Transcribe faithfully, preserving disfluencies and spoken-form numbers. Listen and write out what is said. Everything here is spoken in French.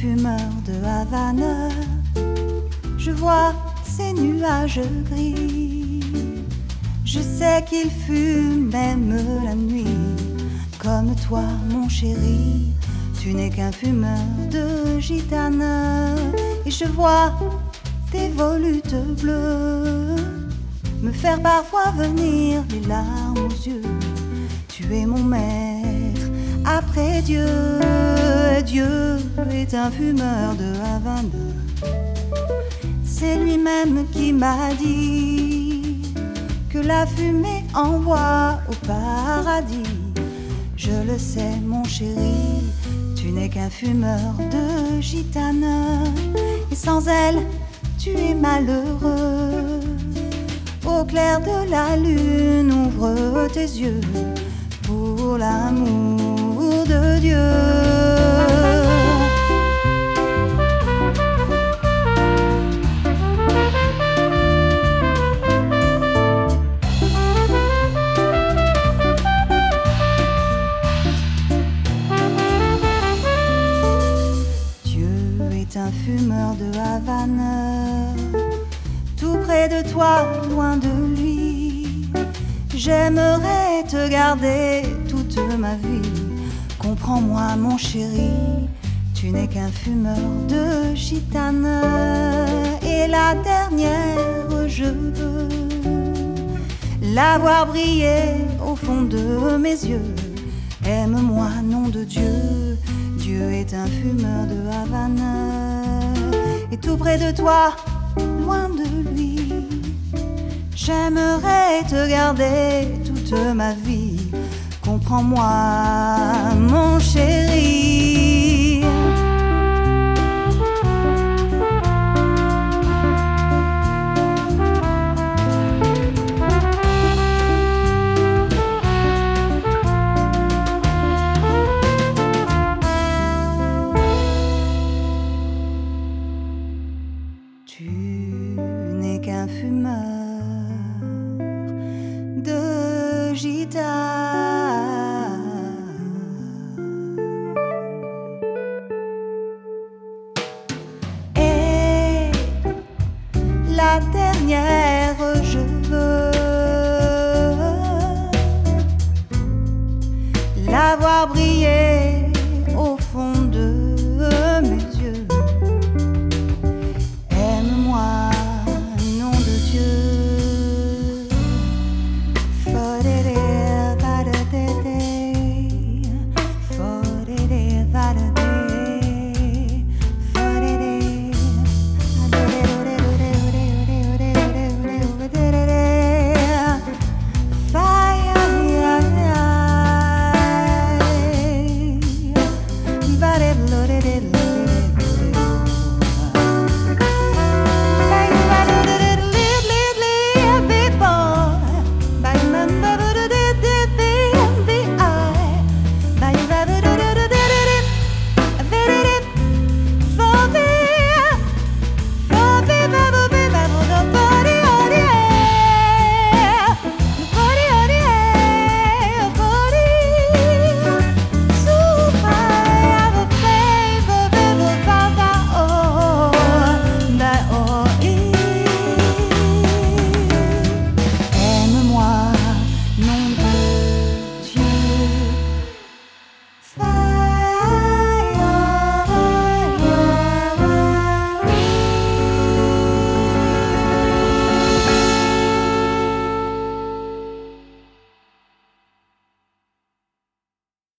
fumeur de Havane. Je vois ces nuages gris. Je sais qu'il fume même la nuit. Comme toi, mon chéri, tu n'es qu'un fumeur de gitane. Et je vois tes volutes bleues me faire parfois venir les larmes aux yeux. Tu es mon maître après Dieu. Dieu est un fumeur de Havane. C'est lui-même qui m'a dit que la fumée envoie au paradis. Je le sais, mon chéri, tu n'es qu'un fumeur de gitane. Et sans elle, tu es malheureux. Au clair de la lune, ouvre tes yeux pour l'amour de Dieu. Un fumeur de Havane, tout près de toi, loin de lui. J'aimerais te garder toute ma vie. Comprends-moi, mon chéri, tu n'es qu'un fumeur de gitane. Et la dernière, je veux la voir briller au fond de mes yeux. Aime-moi, nom de Dieu. Dieu est un fumeur de Havane. Et tout près de toi, loin de lui, j'aimerais te garder toute ma vie. Comprends-moi, mon